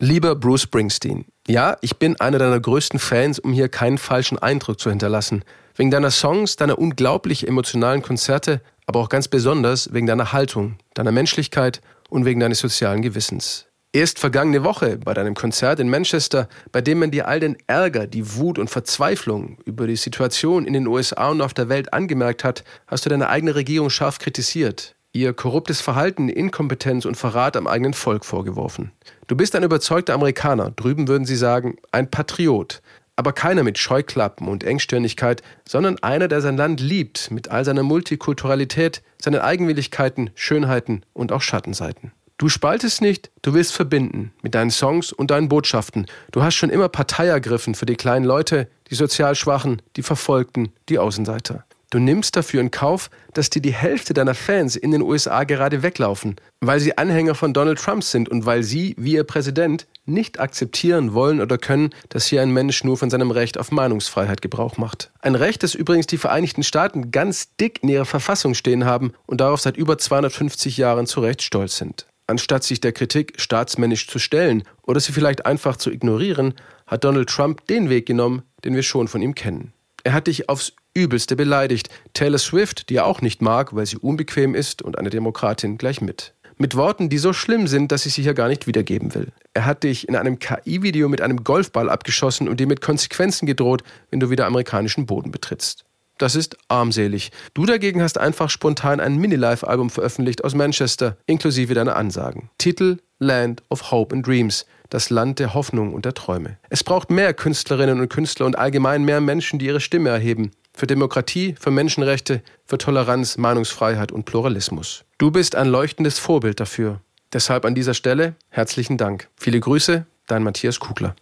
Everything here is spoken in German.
Lieber Bruce Springsteen, ja, ich bin einer deiner größten Fans, um hier keinen falschen Eindruck zu hinterlassen. Wegen deiner Songs, deiner unglaublich emotionalen Konzerte, aber auch ganz besonders wegen deiner Haltung, deiner Menschlichkeit und wegen deines sozialen Gewissens. Erst vergangene Woche bei deinem Konzert in Manchester, bei dem man dir all den Ärger, die Wut und Verzweiflung über die Situation in den USA und auf der Welt angemerkt hat, hast du deine eigene Regierung scharf kritisiert, ihr korruptes Verhalten, Inkompetenz und Verrat am eigenen Volk vorgeworfen. Du bist ein überzeugter Amerikaner, drüben würden sie sagen, ein Patriot, aber keiner mit Scheuklappen und Engstirnigkeit, sondern einer, der sein Land liebt, mit all seiner Multikulturalität, seinen Eigenwilligkeiten, Schönheiten und auch Schattenseiten. Du spaltest nicht, du willst verbinden mit deinen Songs und deinen Botschaften. Du hast schon immer Partei ergriffen für die kleinen Leute, die sozial Schwachen, die Verfolgten, die Außenseiter. Du nimmst dafür in Kauf, dass dir die Hälfte deiner Fans in den USA gerade weglaufen, weil sie Anhänger von Donald Trump sind und weil sie, wie ihr Präsident, nicht akzeptieren wollen oder können, dass hier ein Mensch nur von seinem Recht auf Meinungsfreiheit Gebrauch macht. Ein Recht, das übrigens die Vereinigten Staaten ganz dick in ihrer Verfassung stehen haben und darauf seit über 250 Jahren zu Recht stolz sind. Anstatt sich der Kritik staatsmännisch zu stellen oder sie vielleicht einfach zu ignorieren, hat Donald Trump den Weg genommen, den wir schon von ihm kennen. Er hat dich aufs Übelste beleidigt. Taylor Swift, die er auch nicht mag, weil sie unbequem ist und eine Demokratin, gleich mit. Mit Worten, die so schlimm sind, dass ich sie hier gar nicht wiedergeben will. Er hat dich in einem KI-Video mit einem Golfball abgeschossen und dir mit Konsequenzen gedroht, wenn du wieder amerikanischen Boden betrittst. Das ist armselig. Du dagegen hast einfach spontan ein Mini-Live-Album veröffentlicht aus Manchester, inklusive deiner Ansagen. Titel Land of Hope and Dreams, das Land der Hoffnung und der Träume. Es braucht mehr Künstlerinnen und Künstler und allgemein mehr Menschen, die ihre Stimme erheben. Für Demokratie, für Menschenrechte, für Toleranz, Meinungsfreiheit und Pluralismus. Du bist ein leuchtendes Vorbild dafür. Deshalb an dieser Stelle herzlichen Dank. Viele Grüße, dein Matthias Kugler.